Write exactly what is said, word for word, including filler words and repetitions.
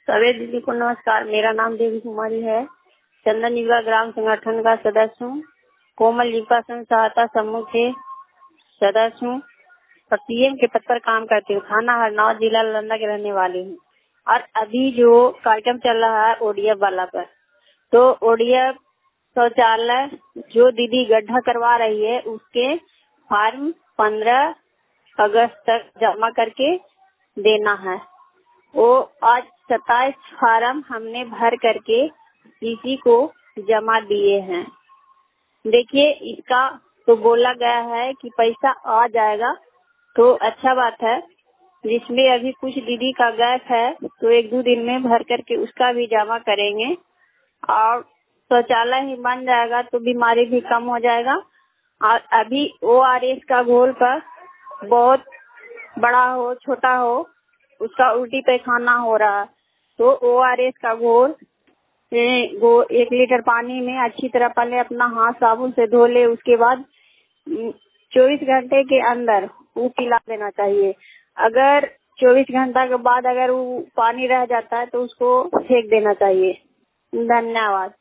सभी दीदी को नमस्कार। मेरा नाम देवी कुमारी है। चंदन युवा ग्राम संगठन का सदस्य हूँ। कोमल युवा संघ सहायता समूह के सदस्य हूँ और पीएम के पद पर काम करती हूँ। थाना हरनौत, जिला नालंदा के रहने वाली हूँ। और अभी जो कार्यक्रम चल रहा है ओडीएफ वाला पर, तो ओडीएफ शौचालय जो दीदी गड्ढा करवा रही है उसके फॉर्म पंद्रह अगस्त तक जमा करके देना है। वो आज सत्ताईस फार्म हमने भर करके डीसी को जमा दिए हैं। देखिए, इसका तो बोला गया है कि पैसा आ जाएगा, तो अच्छा बात है। जिसमें अभी कुछ दीदी का गैप है तो एक दो दिन में भर करके उसका भी जमा करेंगे और शौचालय ही बन जाएगा तो बीमारी भी कम हो जाएगा। और अभी ओआरएस का घोल पर बहुत बड़ा हो छोटा हो उसका उल्टी पैखाना हो रहा, तो ओआरएस का घोल वो एक लीटर पानी में अच्छी तरह पहले अपना हाथ साबुन से धो ले, उसके बाद चौबीस घंटे के अंदर वो पिला देना चाहिए। अगर चौबीस घंटा के बाद अगर वो पानी रह जाता है तो उसको फेंक देना चाहिए। धन्यवाद।